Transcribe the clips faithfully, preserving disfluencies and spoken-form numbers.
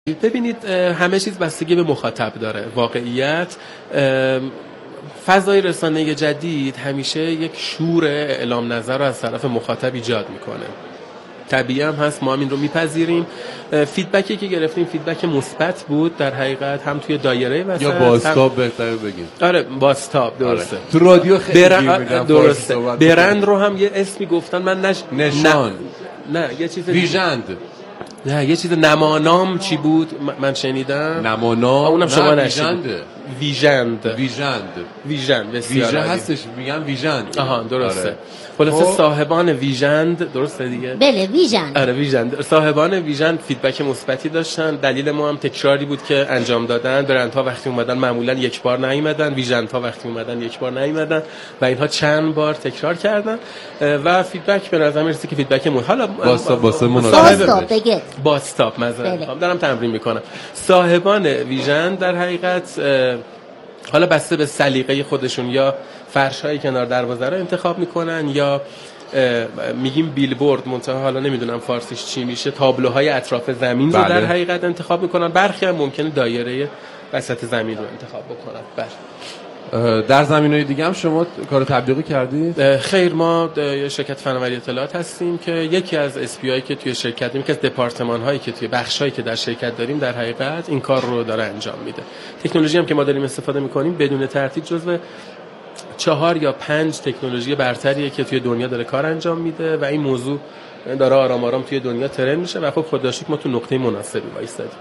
ببینید همه چیز بستگی به مخاطب داره. واقعیت فضای رسانه جدید همیشه یک شور اعلام نظر رو از طرف مخاطب ایجاد میکنه. طبیعی هم هست، ما هم این رو میپذیریم. فیدبکی که گرفتیم فیدبک مثبت بود در حقیقت، هم توی دایره وسط یا بازتاب بهتره بگیم. آره بازتاب، درسته. آره. تو رادیو خیلی برن... درسته. برند رو هم یه اسمی گفتن، من نش... نشان نه, نه یه چیز ویژند نه یه چیز نمانام چی بود من شنیدم؟ نمانام اونم شما نشید. ویژند ویژند ویژند بسیار ویژه هستش، میگن ویژند. آها درسته. آره. خلاصه صاحبان ویژند، درسته دیگه؟ بله ویژند. آره ویژند. صاحبان ویژند فیدبک مثبتی داشتن. دلیل ما هم تکراری بود که انجام دادن. برندها وقتی اومدن معمولا یک بار نیومدن، ویژندها وقتی اومدن یک بار نیومدن و اینها چند بار تکرار کردن و فیدبک به نظر میرسه که فیدبک مون حالا باستاب واسه مناسب بگید. باستاب مثلا دارم تمرین میکنم. صاحبان ویژند در حقیقت حالا بسته به سلیقه خودشون یا فرش‌های کنار دروازه رو انتخاب میکنن یا میگیم بیلبورد، منتها حالا نمیدونم فارسیش چی میشه، تابلوهای اطراف زمین رو بله. در حقیقت انتخاب میکنن. برخی هم ممکنه دایره وسط زمین رو انتخاب بکنن. بله. در زمینه‌های دیگه هم شما کار تبلیغی کردید؟ خیر، ما یه شرکت فناوری اطلاعات هستیم که یکی از اسپی‌هایی که توی شرکت داریم، که از دپارتمان‌هایی که توی بخش‌هایی که در شرکت داریم در حقیقت این کار رو داره انجام میده. تکنولوژی هم که ما داریم استفاده می‌کنیم بدون ترتیب جزو چهار یا پنج تکنولوژی برتریه که توی دنیا داره کار انجام میده و این موضوع داره آرام آرام توی دنیا ترند میشه و خب خدا شکر ما تو نقطه مناسبی وایسادیم.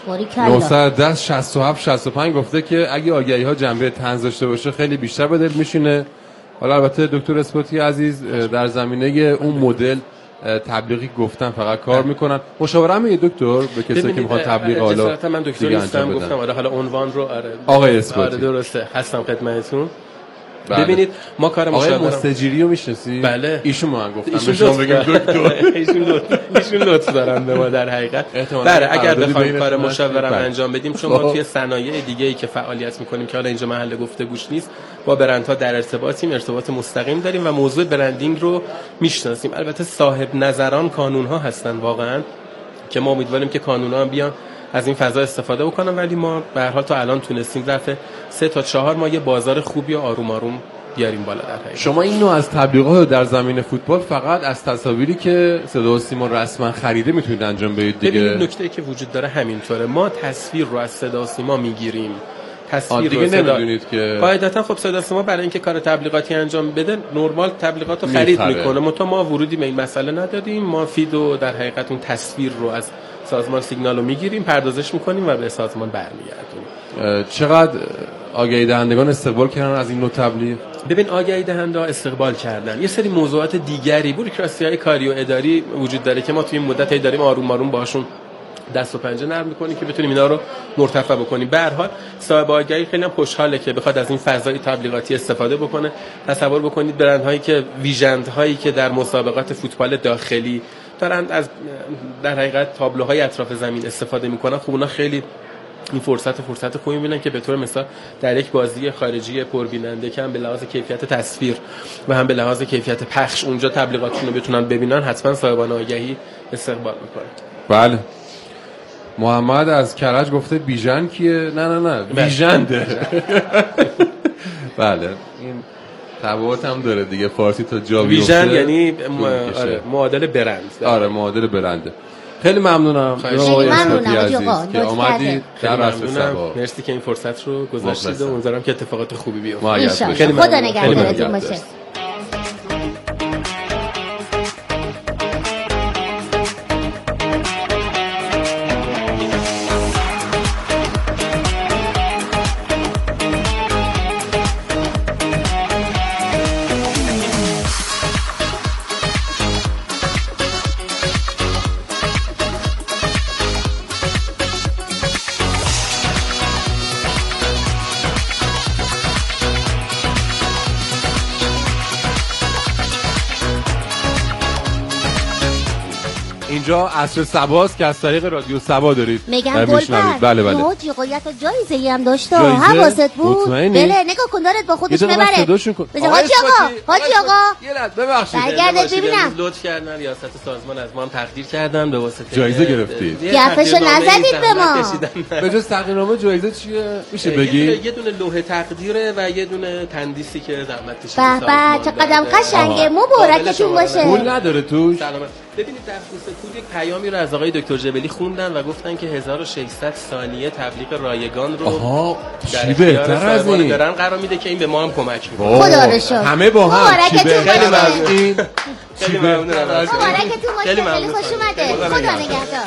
نهصد شصت و هفت شصت و پنج گفته که اگه آگهی‌ها جنبه طنز داشته باشه خیلی بیشتر به دل میشینه. حالا البته دکتر اسپاتی عزیز در زمینه اون مدل تبلیغی گفتن فقط کار میکنن. مشاوره هم یه دکتر به کسی که میخواد تبلیغ حالا اجازه من دکتر نیستم، گفتم آره حالا عنوان رو آره آقای اسپاتی آره درسته هستم خدمتتون. بله. ببینید ما کار مشاوره آقای مستجیری رو میشناسی؟ بله. ایشون ما گفتم به شما بگیم دکتر. ایشون ایشون لطف دارن به ما در حقیقت. بله اگر بخوایم کار مشاوره انجام بدیم، چون ما توی صنایع دیگه ای که فعالیت میکنیم که حالا اینجا محل گفتگوش نیست، با برندها در ارتباطیم، ارتباط مستقیم داریم و موضوع برندینگ رو میشناسیم. البته صاحب نظران کانون‌ها هستن واقعا که ما امیدواریم که کانون‌ها هم بیان از این فضا استفاده بکنم، ولی ما به هر حال تا الان تونستیم رفع سه تا چهار ماه یه بازار خوبی و آروم آروم بیاریم بالا در حقیقت. شما این نوع از تبلیغات در زمین فوتبال فقط از تصاویری که صدا و سیما رسما خریده میتونید انجام بدید دیگه؟ ببینید نکته‌ای که وجود داره همینطوره. ما تصویر رو از صدا و سیما میگیریم. تصویر دیگه نمیدونید که قاعدتا خب صدا و سیما برای اینکه کار تبلیغاتی انجام بده نرمال تبلیغات رو خرید میکنه. ما ما ورودی به این مسئله ندادیم. ما فیدو در حقیقت اون تصویر رو از سازمان سیگنال رو میگیریم، پردازش میکنیم و به سازمان برمیگردونیم. چقدر آگهی دهندگان استقبال کردن از این نوع تبلیغ؟ ببین آگهی دهنده ها استقبال کردن. یه سری موضوعات دیگری بوروکراسی‌های کاری و اداری وجود داره که ما توی این مدت داریم آروم آروم باشون دست و پنجه نرم می‌کنیم که بتونیم اینا رو مرتفع بکنیم. به هر حال صاحب آگهی خیلی هم خوشحاله که بخواد از این فضای تبلیغاتی استفاده بکنه. تصور بکنید برندهایی که ویژندهایی که در مسابقات فوتبال داخلی دارن از در حقیقت تابلوهای اطراف زمین استفاده میکنن، خب اونا خیلی این فرصت فرصت خوبی میبینن که به طور مثال در یک بازی خارجی پربیننده که هم به لحاظ کیفیت تصویر و هم به لحاظ کیفیت پخش اونجا تبلیغاتشون رو بتونن ببینن، حتما صاحبان آگهی استقبال میکنن. بله. محمد از کرج گفته بیژن کیه؟ نه نه نه بیژنده. بله این تبعات هم داره دیگه، فارسی تا جا بیفته. ویژن یعنی م... آره معادل برند. آره معادل برنده. خیلی ممنونم آقای اسپاتی عزیز که آمدید در رسم سبا. مرسی که این فرصت رو گذاشتید و امیدوارم که اتفاقات خوبی بیفته. خیلی ممنون. خدا نگهدارتون باشه. اینجا عصر سباست که از طریق رادیو سبا دارید میگم گلپر. بله بله. یهو جیغویت و جایزه‌ای هم داشت. حواست بود؟ بله نگاه کن دارت با خودش میبره. بذار حاجی آقا، حاجی آقا. یه لحظه ببخشید. برگرد ببینم. لطف کردن ریاست سازمان از ما هم تقدیر کردن به واسطه جایزه گرفتید. گفشو نزدید به ما. به جز تقدیرنامه جایزه چیه؟ میشه بگی؟ یه دونه لوح تقدیره و یه دونه تندیسی که زحمت کشیدید. به به چقدر قشنگه. مبارکتون باشه. پول نداره توش. سلامت. ببینید در خصوص پول یک پیامی رو از آقای دکتر جبلی خوندن و گفتن که هزار و ششصد ثانیه تبلیغ رایگان رو آها چی بهتر از این دارن قرار میده که این به ما هم کمک میکنه. خدا رو شکر. همه با هم مبارکتون خیلی ممنون. خیلی ممنون. مبارکتون باشه. خیلی خوش اومده. خدا نگهدار.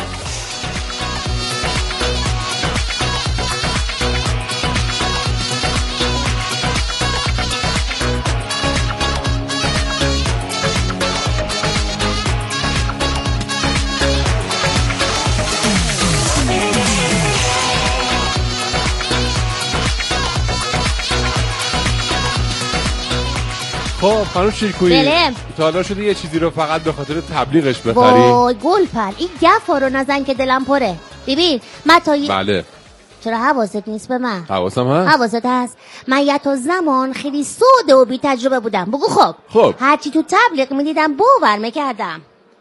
خب خانم شیرکویی بله. تا حالا شده یه چیزی رو فقط به خاطر تبلیغش بخری؟ وای گلپر این گفا رو نزن که دلم پره. ببین من تا ی... بله. چرا حواست نیست به من؟ حواسم هست؟ حواست هست. من یه تا زمان خیلی سوده و بی تجربه بودم. بگو خب خب هرچی تو تبلیغ میدیدم باور میکردم.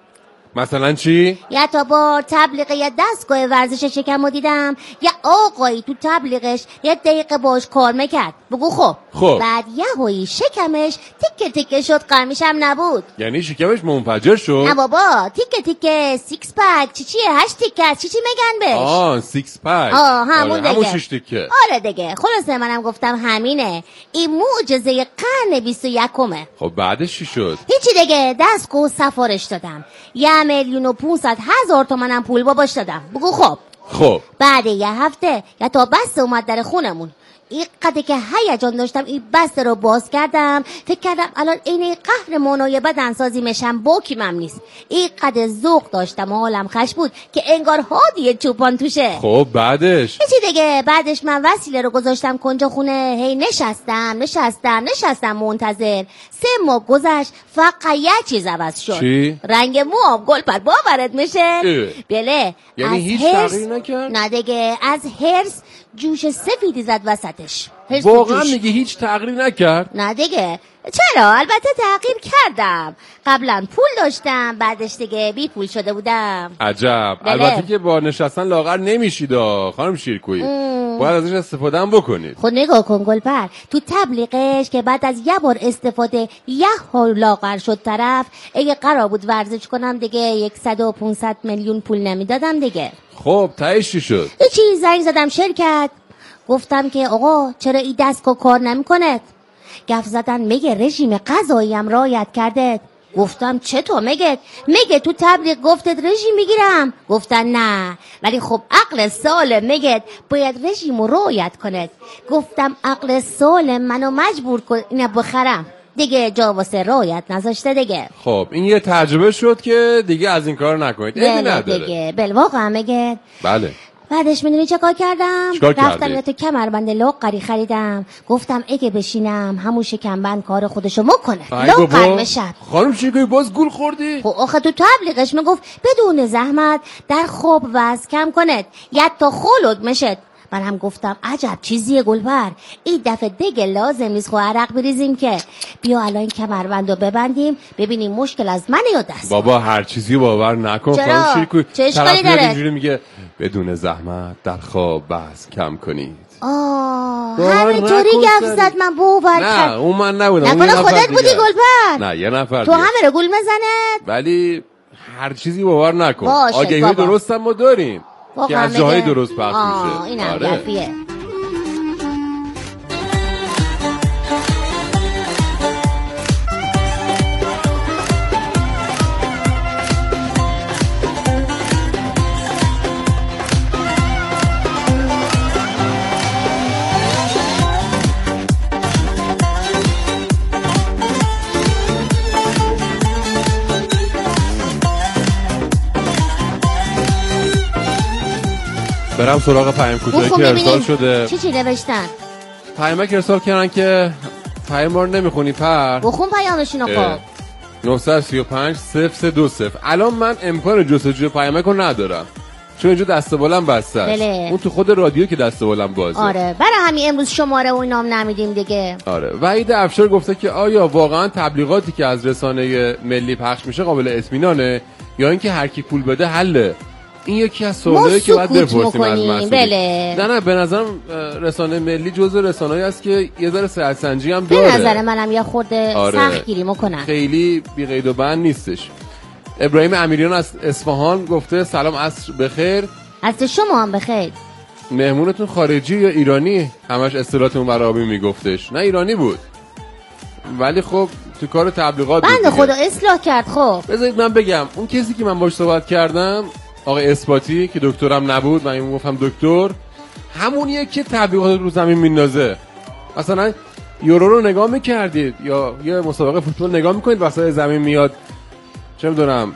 مثلا چی؟ یه تا بار تبلیغ یه دستگاه ورزش شکم رو دیدم یه آقایی تو تبلیغش یه دقیقه باش کار میکرد. بگو خب خب بعد یه هایی شکمش تیکه تیکه شد قرمیش هم نبود. یعنی شکمش منفجر شد؟ نه بابا تیکه تیکه سیکس پک چی چیه هشت تیکه چی چی میگن بهش؟ آه سیکس پک. آه همون آره. دیگه. همون شش تیکه. آره دیگه. خلاصه منم گفتم همینه. این معجزه قرن بیست و یکمه. خب بعدش چی شد؟ هیچی دیگه دستگاه سفارش دادم. یه میلیون و پونصد هزار تومنم پول باباش دادم. بگو خب خب بعد یه هفته یا تا بسته اومد در خونمون. این قدر که هیجان داشتم این بسته رو باز کردم فکر کردم الان این قهرمانای بدنسازی مشم باکیمم نیست. این قدر ذوق داشتم و حالم خش بود که انگار هادی چوپان توشه. خب بعدش چی دیگه بعدش من وسیله رو گذاشتم کنجا خونه. هی نشستم نشستم نشستم منتظر. سه ماه گذشت فقط یه چیز عوض شد. چی؟ رنگ موام. گلپر باورت میشه؟ بله. یعنی هیچ تغییر نکرد؟ نه دیگه از هرس جوش سفیدی زد وسطش. واقعا میگه هیچ تغییری نکرد؟ نه دیگه. چرا البته تغییر کردم. قبلا پول داشتم بعدش دیگه بی پول شده بودم. عجب. بله. البته که با نشستن لاغر نمیشید خانم شیرکویی. باید ازش استفاده هم بکنید. خود نگاه کن گلپر تو تبلیغش که بعد از یه بار استفاده یه حال لاغر شد طرف. اگه قرار بود ورزش کنم دیگه صد و پانصد میلیون پول نمیدادم دیگه. خب تهش چی شد؟ چی زنگ زدم شرکت گفتم که آقا چرا این دستگاه کار نمیکنه؟ گفت زدن میگه رژیم غذایی هم رعایت کرده. گفتم چطور میگه؟ میگه تو تبلیغ گفتت رژیم میگیرم. گفتن نه ولی خب عقل سالم میگه باید رژیم رو رعایت کنه. گفتم عقل سالم منو مجبور کن اینو بخرم دیگه. جا واسه رعایت نذاشته دیگه. خب این یه تجربه شد که دیگه از این کار نکنید. ایدی نداره دیگه. بل واقعا میگه. بله. بعدش میدونی چه کار کردم؟ رفتم یه تو کمربند لاغری خریدم. گفتم اگه بشینم همون شکمبند کار خودشو میکنه. لاغر میشم. خانم شیرکویی باز گول خوردی؟ خب آخه تو تبلیغش میگفت بدون زحمت در خواب وزن کم کنید یا تا خلق میشد. من هم گفتم عجب چیزیه گلپر. این دفعه دیگه لازم نیست خو عرق بریزیم که بیا الان کمربندو ببندیم ببینیم مشکل از من یا دست. بابا هر چیزی باور نکن خانم شیرکویی. چه اشکالی داره؟ اینجوری میگه بدون زحمت در خواب وزن کم کنید. آه همینطوری گفت زد من باور نه اون من نبودم. نکنه خودت بودی گلپر؟ نه یه نفر تو همه رو گول مزنه. ولی هر چیزی باور نکن. آگهی درست هم ما داریم که از جاهای درست پخش میشه. این هم گفیه. برم سراغ پیام کوتاهی که ارسال شده. چی چی نوشتن؟ پیامک ارسال کردن که پیام رو نمیخونی پر. بخون پیامشون رو. خب نه سه پنج صفر سه دو صفر. الان من امکان جستجوی پیامک رو ندارم چون اینجا دست بالم بسته است. بله. اون تو خود رادیو که دست بالم بازه. آره برای همین امروز شماره و اینام نمیدیم دیگه. آره. وحید افشار گفته که آیا واقعا تبلیغاتی که از رسانه ملی پخش میشه قابل اطمینانه یا اینکه هر کی پول بده حله؟ این یکی از سوالایی که باید بپرسیم از مسئولین. بله. نه نه به نظرم رسانه ملی جزء رسانه‌ای است که یه ذره صحت سنجی هم داره. به نظر منم یه خورده آره. سختگیری میکنن. خیلی بی قید و بند نیستش. ابراهیم امیریان از اصفهان گفته سلام عصر بخیر. عصر شما هم بخیر. مهمونتون خارجی یا ایرانی؟ همش اصطلاحاتون برابی میگفتش. نه ایرانی بود. ولی خب تو کار تبلیغات بود. بنده خدا اصلاح کرد. خب بذارید من بگم اون کسی که من باهاش صحبت کردم آقای اثباتی که دکترم نبود من میگفتم دکتر، همونیه که تبلیغات رو زمین میندازه. مثلا یورو رو نگاه میکردید یا یه مسابقه فوتبال نگاه میکنید وسط زمین میاد چه میدونم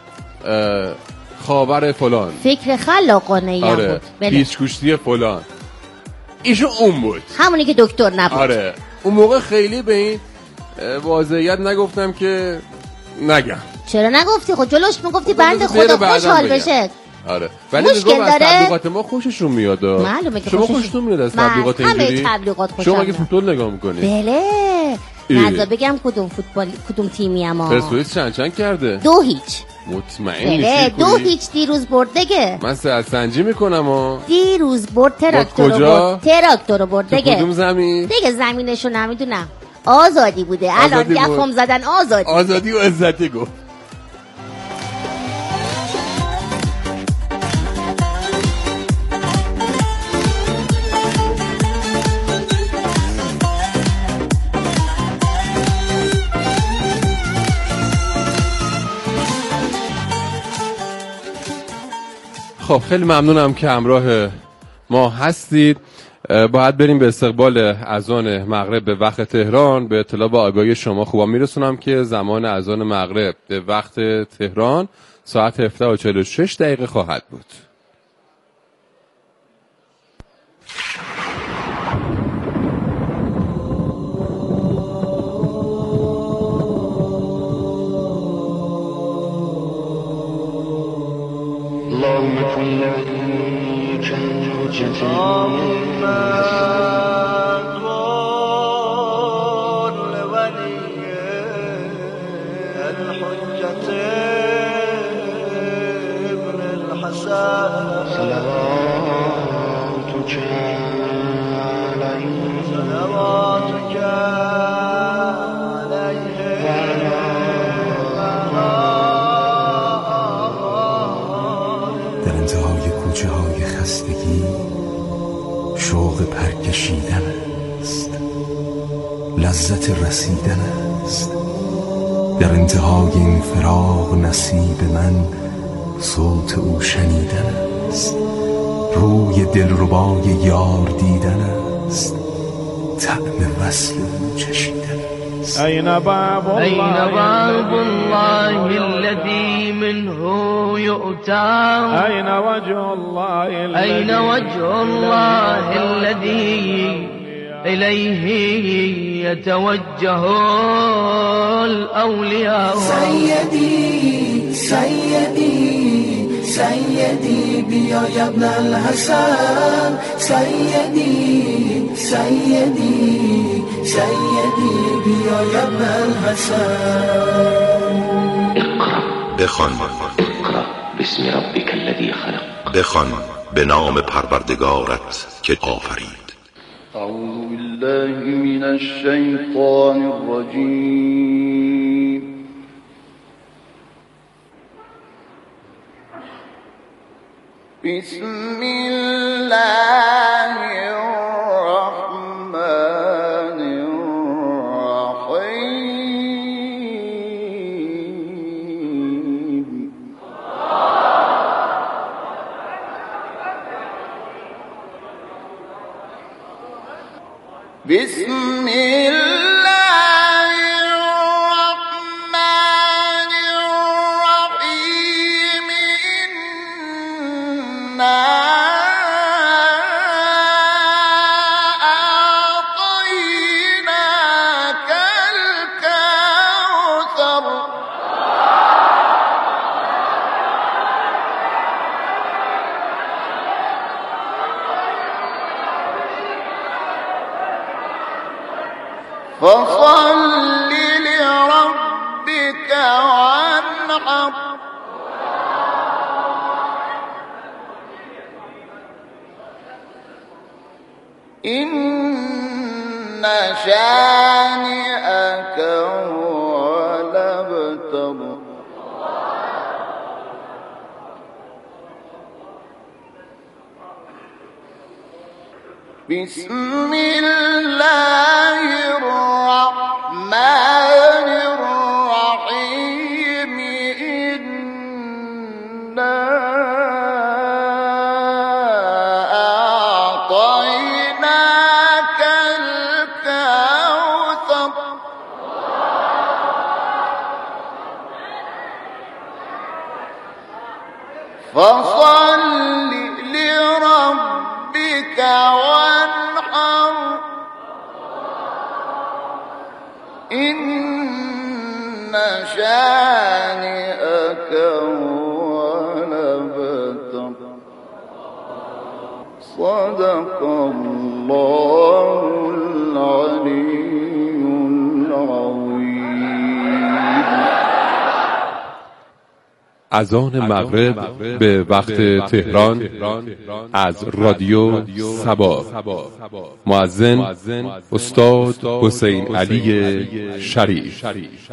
خاور فلان، فکر خلاقانه ای آره. بود. بله. پیچ گوشتی فلان، ایشون اون بود، همونی که دکتر نبود. آره. اون موقع خیلی به این واضحیت نگفتم که نگم. چرا نگفتی؟ خود جلوش میگفتی بنده خدا خوشحال بشه. آره ولی مشکل میگم از داره؟ تبلیغات ما خوششون میاد. معلومه که شما خوششون خوشتون میاد از من تبلیغات همه اینجوری؟ تبلیغات خوشم شما اگه میاد. فوتبال نگاه میکنید؟ بله. نظر بگم کدوم فوتبال کدوم تیمی اما پرسپولیس چند چند کرده؟ دو هیچ. مطمئن بله نیستی؟ دو هیچ دیروز برد دیگه. من صحت سنجی میکنم و دیروز برد تراکتور رو کجا؟ برد. تراکتور رو برد دیگه. کدوم زمین؟ دیگه زمینشو نمیدونم. آزادی بوده. الان گفم زدن آزادی. آزادی و عزتی گفت. خب خیلی ممنونم که همراه ما هستید. باید بریم به استقبال اذان مغرب به وقت تهران. به اطلاع و آگاهی شما خوبا میرسونم که زمان اذان مغرب به وقت تهران ساعت هفده و چهل و شش دقیقه خواهد بود. اللهم كن وليك الحجة اللهم كن لولي الحجة ابن الحسن صلواتك عليه صلواتك عليه در انتهای کوچه های خستگی شوق پرکشیدن است، لذت رسیدن است. در انتهای این فراق نصیب من صوت او شنیدن است، روی دلربای یار دیدن است، طعم وصل او چشیدن است. أين باب الله, أين باب الله الذي منه يؤتى أين وجه الله أين وجه الله الذي إليه يتوجه الأولياء سيدي سيدي سيدي بيا يا ابن الحسن سيدي سيدي سيدي بيا يا ابن الحسن بخوان اقرأ باسم ربك الذي خلق بخوان به نام پروردگارت که آفرید. أعوذ بالله من الشيطان الرجيم بسم الله الرحمن الرحيم بسم الله الرحمن الرحيم إنا أعطيناك الكوثر فصل لربك وانحر إن شانئك هو الأبتر بسم الله الرحمن الرحيم إنا أعطيناك الكوثر فصل لربك وانحر إن شانئك هو الأبتر صدق الله العلي العظيم. اذان مغرب به وقت تهران از رادیو سبا. مؤذن استاد حسین علی شریف.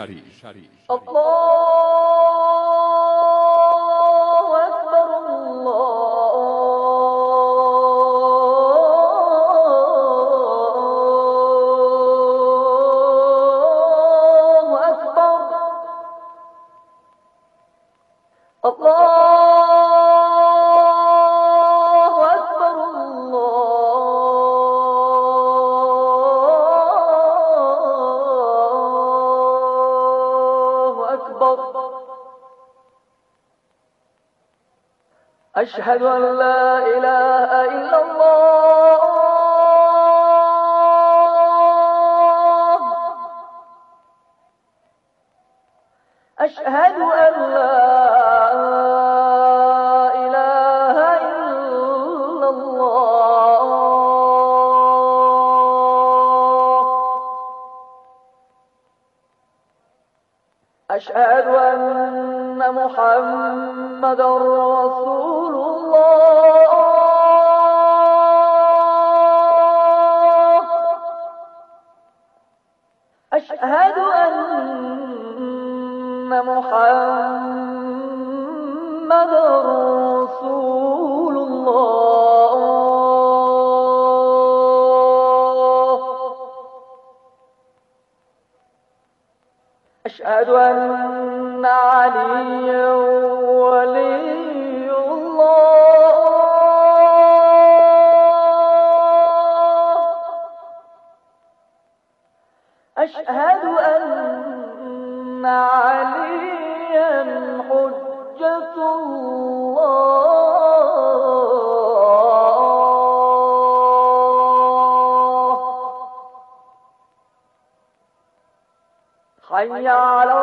أشهد أن لا إله إلا الله أشهد أن لا إله إلا الله أشهد أن محمد رسول الله أشهد أن محمد رسول الله أشهد أن عليا ولي الله أشهد أن عليا حجة الله حي على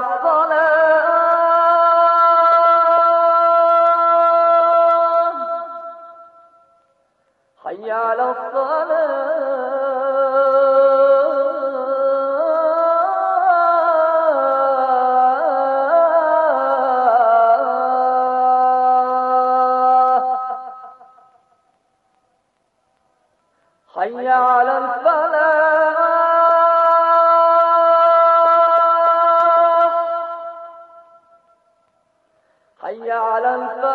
الصلاة حي على الصلاة حي على الفلاح حي على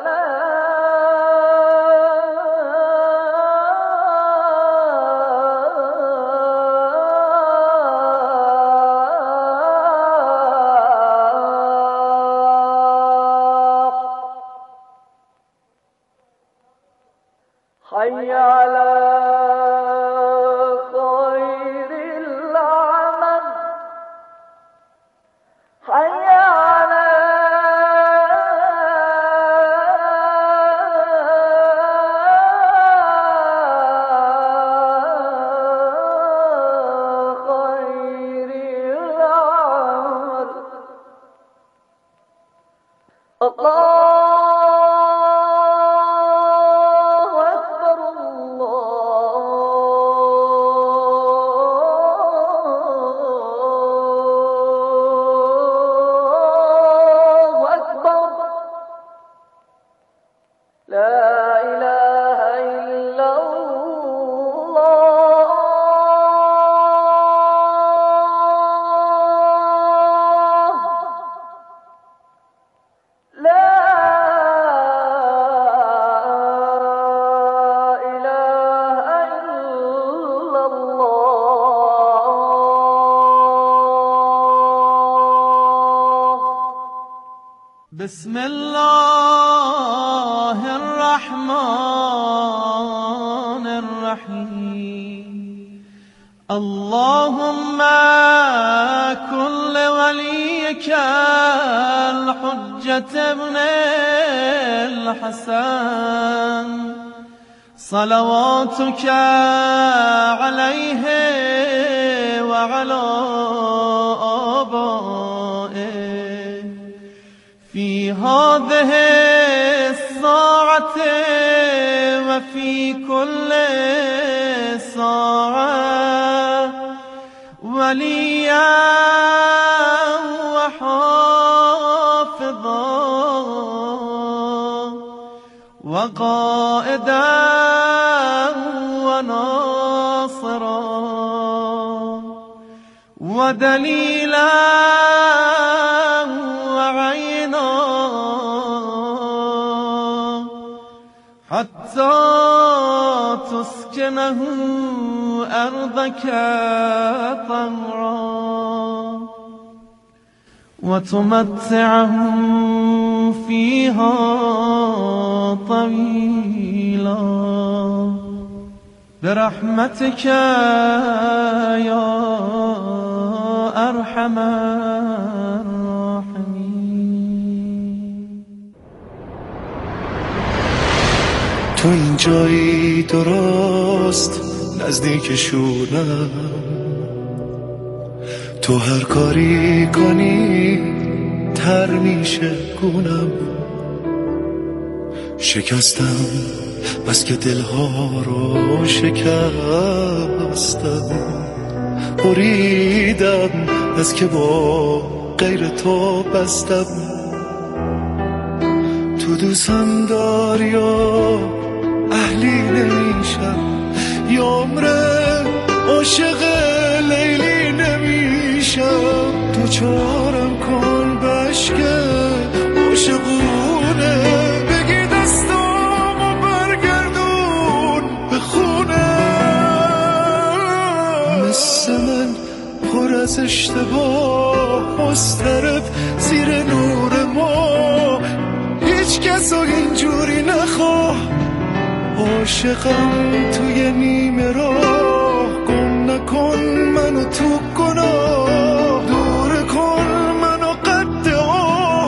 الفلاح حي على خير العمل حي على خير العمل الله أكبر الله بسم الله الرحمن الرحیم اللهم كل وليك الحجة ابن الحسن صلواتك عليه وعلى آبائه في هذه الساعة وفي كل ساعة وليا وحافظا وقائدا وناصرا ودليلا وعينا حتى تسكنه أرضك طهرا وتمتعه فيها طويلا برحمتك يا أرحم الراحمين. تو این جایی درست نزدیک شونم، تو هر کاری کنی تر میشه گونم، شکستم بس که دلها رو شکستم، بریدم بس که با غیر تو بستم، تو دوستم داری و اهلی نمیشم، یا عمره عاشق لیلی نمیشم، تو چارم کن بشکه عاشقونه، بگی دستامو برگردون به خونه، مثل من پر از اشتباه مضطرب زیر نور ما، هیچ کس رو اینجوری نخواه، عاشقم توی نیمه راه، گم نکن منو تو گناه، دور کن منو قد آه.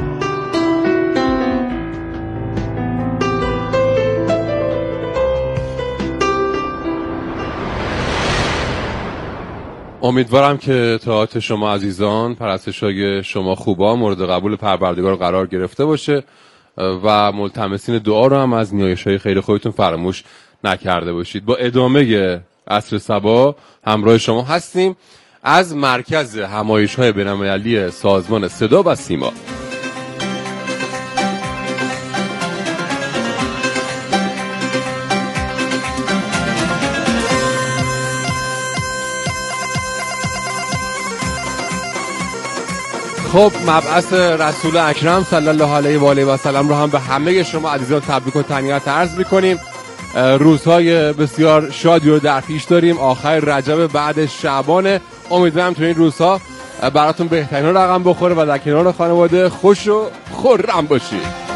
امیدوارم که طاعت شما عزیزان، پرستشای شما خوبان مورد قبول پروردگار قرار گرفته باشه و ملتمسین دعا رو هم از نیایش‌های خیر خودتون فراموش نکرده باشید. با ادامه عصر صبا همراه شما هستیم از مرکز همایش‌های بین‌المللی سازمان صدا و سیما. خب مبعث رسول اکرم صلی الله علیه و آله و سلم رو هم به همه شما عزیزان تبریک و تهنیت عرض می‌کنیم. روزهای بسیار شادی رو در پیش داریم، آخر رجب بعد شعبان، امیدوارم تو این روزها براتون بهترین رقم بخوره و در کنار خانواده خوش و خرم باشید.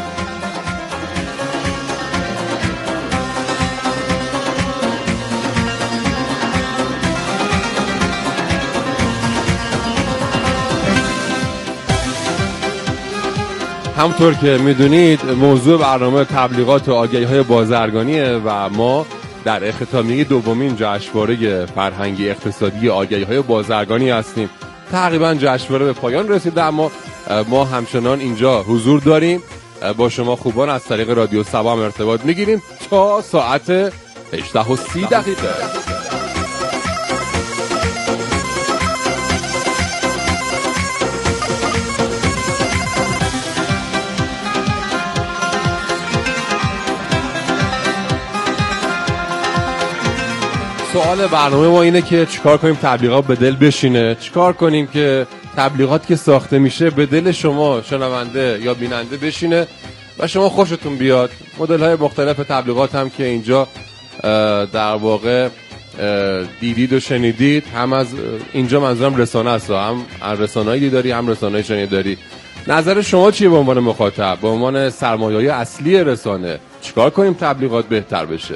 همونطور که میدونید موضوع برنامه تبلیغات و آگهی‌های بازرگانیه و ما در اختتامیه دومین جشنواره فرهنگی اقتصادی آگهی‌های بازرگانی هستیم. تقریبا جشنواره به پایان رسیده، اما ما همچنان اینجا حضور داریم، با شما خوبان از طریق رادیو صبا هم ارتباط میگیریم تا ساعت هجده و سی دقیقه. سوال برنامه ما اینه که چیکار کنیم تبلیغات به دل بشینه، چیکار کنیم که تبلیغات که ساخته میشه به دل شما شنونده یا بیننده بشینه و شما خوشتون بیاد. مدل های مختلف تبلیغات هم که اینجا در واقع دیدید و شنیدید، هم از اینجا منظورم رسانه است، هم رسانه‌ای دیداری هم رسانه‌ای شنیداری نظر شما چیه به عنوان مخاطب، به عنوان سرمایه‌های اصلی رسانه؟ چیکار کنیم تبلیغات بهتر بشه؟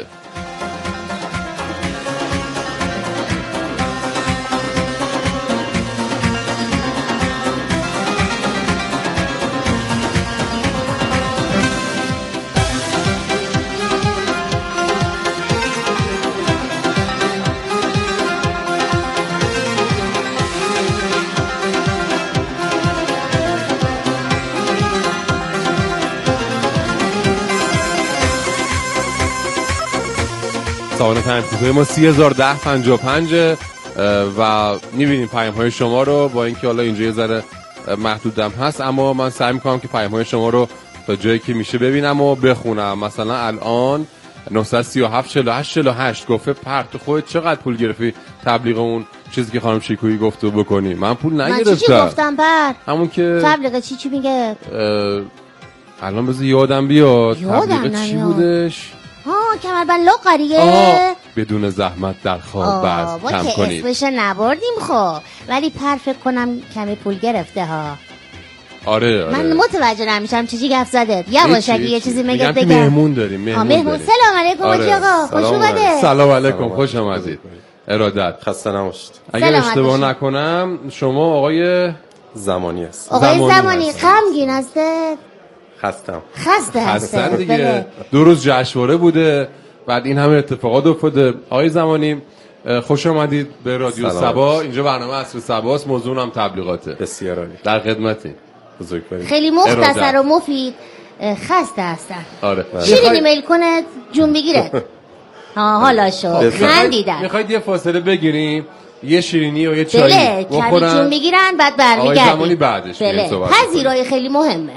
سوانه تنفیزهای ما سی هزار ده پنجاه و پنج و میبینیم پیام های شما رو، با اینکه حالا اینجا یه ذره محدودم هست اما من سعی میکنم که پیام های شما رو تا جایی که میشه ببینم و بخونم. مثلا الان نه سه هفت چهل و هشت چهل و هشت گفته پر تو خودت چقدر پول گرفتی تبلیغ اون چیزی که خانم شیکویی گفته بکنی؟ من پول نگرفتم. من چی چی گفتم پر؟ همون که تبلیغ چی چی میگه؟ الان بذار یادم بیاد. یادم تبلیغ چی بودش؟ ها کمربند لاغریه بدون زحمت در خواب بعد کم که کنید. اسمش نبردیم خب، ولی پر فکر کنم کمی پول گرفته ها. آره آره من متوجه نمیشم چیزی گفت زدت. یواشکی یه چیزی میگه بگم. مهمون داریم مهمون, مهمون داریم. سلام علیکم آقای آقا خوش اومده. سلام علیکم خوش آمدید. ارادت. خسته نباشید. اگر اشتباه نکنم شما آقای زمانی است. آقای زمانی غمگین هستید؟ خستم. خسته هستن دیگه. دو روز جشنواره بوده بعد این همه اتفاقات افتاده. آقای زمانی خوش آمدید به رادیو صبا. اینجا برنامه عصر صباست، موضوع هم تبلیغاته. بسیار عالی. در خدمتیم. بزرگواری. خیلی مختصر و مفید. خسته هستن. آره. شیرینی میل کنه جون بگیره. ها حالا شو خندیدن. میخواید یه فاصله بگیریم یه شیرینی و یه چای بخورن؟ بله جون میگیرن بعد برمیگردیم. آقای زمانی بعدش بله. پذیرای خیلی مهمه.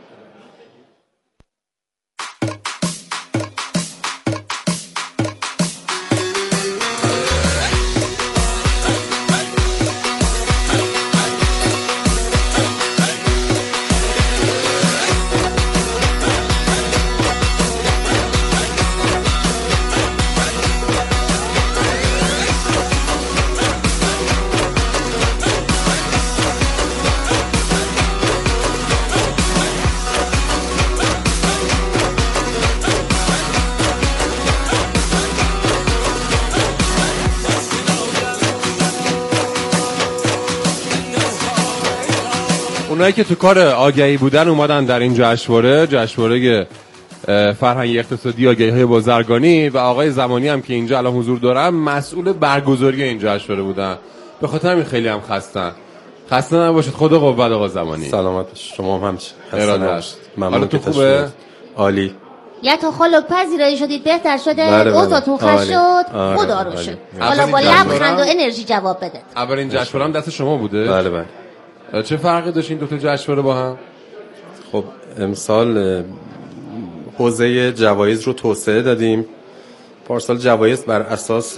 اونایی که تو کار آگهی بودن اومدن در این جشنواره، جشنواره فرهنگی اقتصادی آگهی‌های بازرگانی و آقای زمانی هم که اینجا الان حضور دارن مسئول برگزاری این جشنواره بودن. به خاطر همین خیلی هم خستن. خسته نباشید. خدا قوت آقا زمانی. سلامت باشید. شما هم همچنین. خسته نباشید. ممنون که خوبه؟ عالی. یا تا خلق پذیرایی شدید بهتر شده؟ بله بله. اوضاعتون خوش شد؟ خدا رو شد. حالا با لبخند و انرژی جواب بده. اولین جشنواره هم دست شما بوده؟ بله بله. چه فرقی داشت این دو تا جشنواره با هم؟ خب امسال حوزه جوایز رو توسعه دادیم. پارسال جوایز بر اساس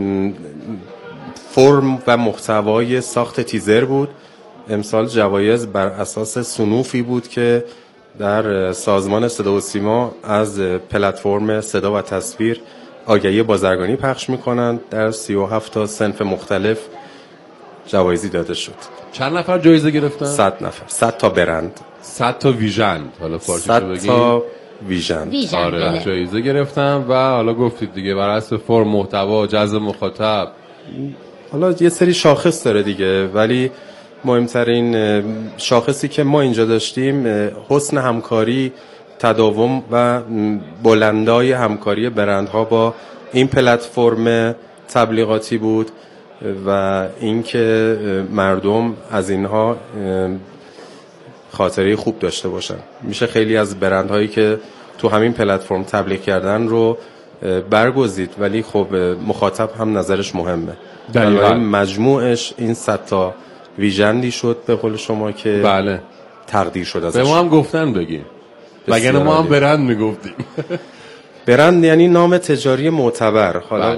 فرم و محتوای ساخت تیزر بود. امسال جوایز بر اساس صنوفی بود که در سازمان صدا و سیما از پلتفرم صدا و تصویر آگهی بازرگانی پخش می‌کنند. در سی و هفت تا صنف مختلف جوایزی داده شد. چند نفر جایزه گرفتن؟ صد نفر. صد تا برند. صد تا ویژن. حالا فارسیشو بگیم. صد تا ویژن. آره جایزه گرفتم و حالا گفتید دیگه بر اساس فرم، محتوا، جذب مخاطب. حالا یه سری شاخص داره دیگه، ولی مهمترین شاخصی که ما اینجا داشتیم حسن همکاری، تداوم و بلندای همکاری برندها با این پلتفرم تبلیغاتی بود و اینکه مردم از اینها خاطره خوب داشته باشن. میشه خیلی از برندهایی که تو همین پلتفرم تبلیغ کردن رو برگزید، ولی خب مخاطب هم نظرش مهمه. دقیقاً مجموعش این صد تا ویژندی شد به قول شما که بله تقدیر شد ازش. به ما هم گفتن بگیم، وگرنه ما هم برند میگفتیم. برند یعنی نام تجاری معتبر. حالا